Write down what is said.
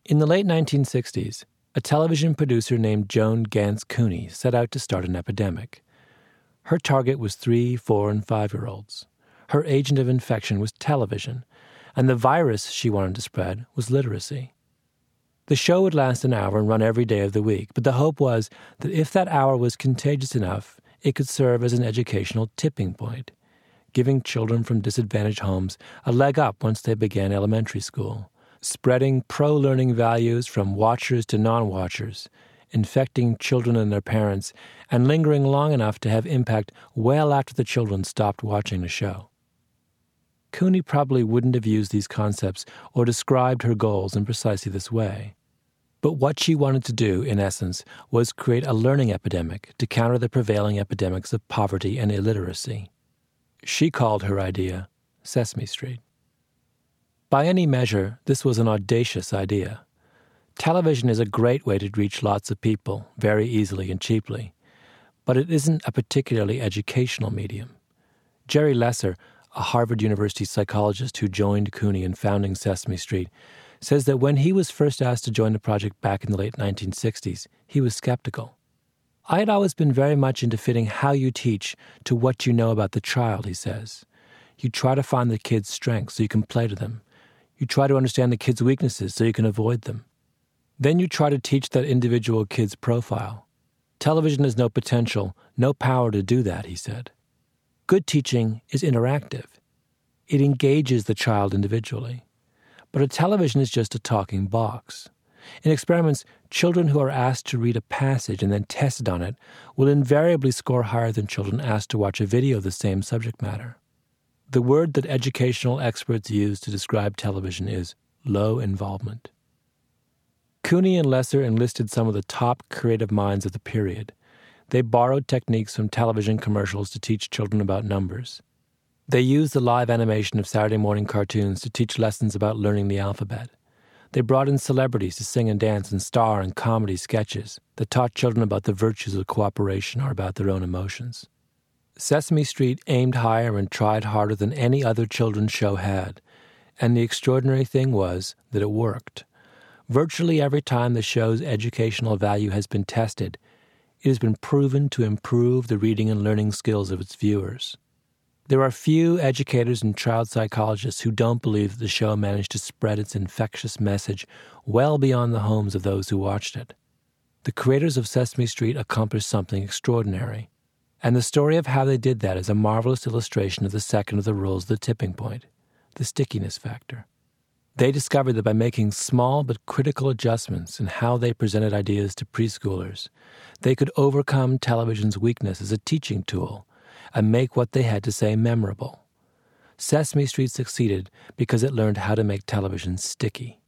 In the late 1960s, a television producer named Joan Gans Cooney set out to start an epidemic. Her target was 3-, 4-, and 5-year-olds. Her agent of infection was television, and the virus she wanted to spread was literacy. The show would last an hour and run every day of the week, but the hope was that if that hour was contagious enough, it could serve as an educational tipping point, giving children from disadvantaged homes a leg up once they began elementary school, spreading pro-learning values from watchers to non-watchers, infecting children and their parents, and lingering long enough to have impact well after the children stopped watching the show. Cooney probably wouldn't have used these concepts or described her goals in precisely this way. But what she wanted to do, in essence, was create a learning epidemic to counter the prevailing epidemics of poverty and illiteracy. She called her idea Sesame Street. By any measure, this was an audacious idea. Television is a great way to reach lots of people very easily and cheaply, but it isn't a particularly educational medium. Jerry Lesser, a Harvard University psychologist who joined Cooney in founding Sesame Street, says that when he was first asked to join the project back in the late 1960s, he was skeptical. "I had always been very much into fitting how you teach to what you know about the child," he says. "You try to find the kid's strengths so you can play to them. You try to understand the kid's weaknesses so you can avoid them. Then you try to teach that individual kid's profile. Television has no potential, no power to do that," he said. Good teaching is interactive. It engages the child individually. But a television is just a talking box. In experiments, children who are asked to read a passage and then tested on it will invariably score higher than children asked to watch a video of the same subject matter. The word that educational experts use to describe television is low involvement. Cooney and Lesser enlisted some of the top creative minds of the period. They borrowed techniques from television commercials to teach children about numbers. They used the live animation of Saturday morning cartoons to teach lessons about learning the alphabet. They brought in celebrities to sing and dance and star in comedy sketches that taught children about the virtues of cooperation or about their own emotions. Sesame Street aimed higher and tried harder than any other children's show had, and the extraordinary thing was that it worked. Virtually every time the show's educational value has been tested, it has been proven to improve the reading and learning skills of its viewers. There are few educators and child psychologists who don't believe that the show managed to spread its infectious message well beyond the homes of those who watched it. The creators of Sesame Street accomplished something extraordinary, and the story of how they did that is a marvelous illustration of the second of the rules of the tipping point, the stickiness factor. They discovered that by making small but critical adjustments in how they presented ideas to preschoolers, they could overcome television's weakness as a teaching tool and make what they had to say memorable. Sesame Street succeeded because it learned how to make television sticky.